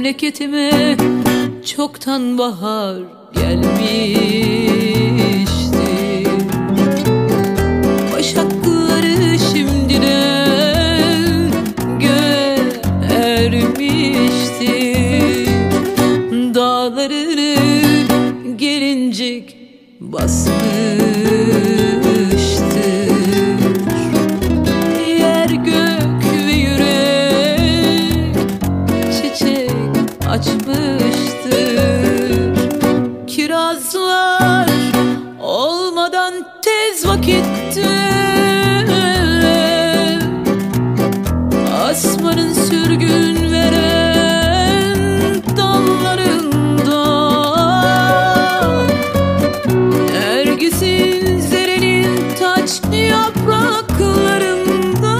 memleketime çoktan bahar gelmişti. Başakları şimdiden göğe ermişti. Dağlarını gelincik basmıştır. Yer gök ve yürek çiçek açmıştır. Kirazlar olmadan tez vakitte asmanın sürgün veren dallarında, Nergis'in zerenin taç yapraklarında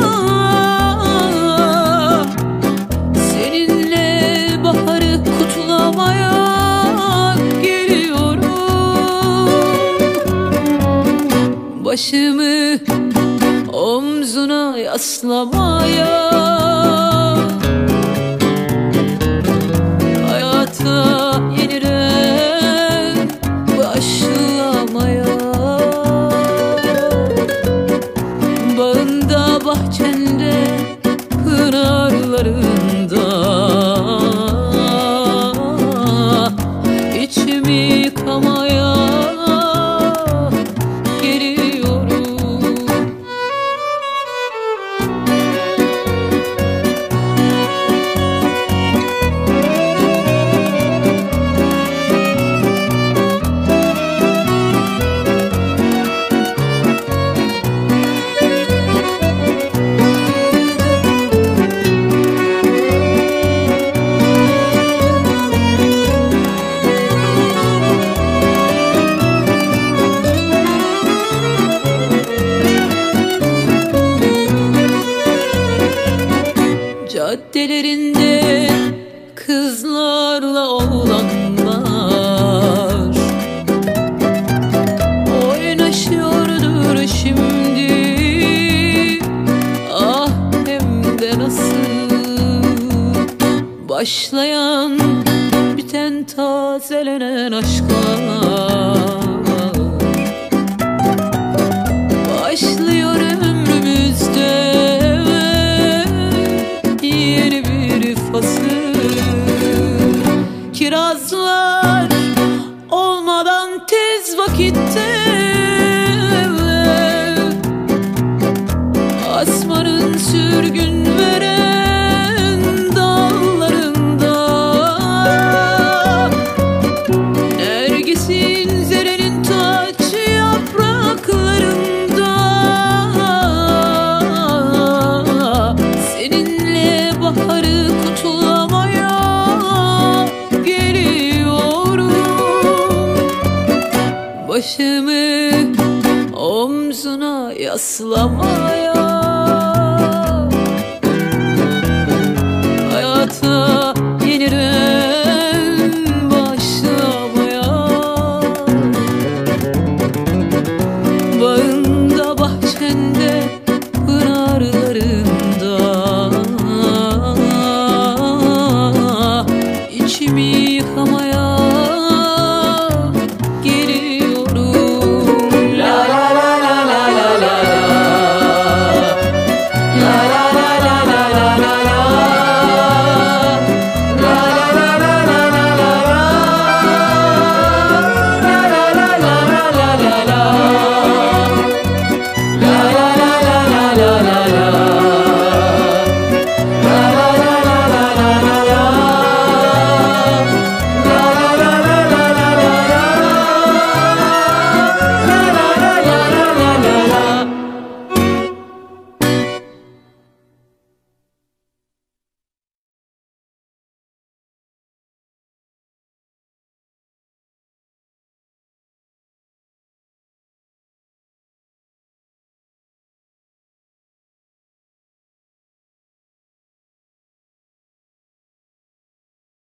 seninle baharı kutlamaya geliyorum. Başımı omzuna yaslamaya, hayata yeniden başlamaya. Bağında bahçende pınarlarında içimi yıkamaya geliyorum. Caddelerinde kızlarla oğlanlar oynaşıyordur şimdi. Ah hem de nasıl, başlayan biten tazelenen aşklar. Başlıyor ömrümüzde yeni bir fasıl. Kirazlar olmadan tez vakitte asmanın sürgün veren dallarında, Nergis'in zerenin taç yapraklarında seninle baharı kutlamaya geliyorum. Başımı omzuna yaslamaya,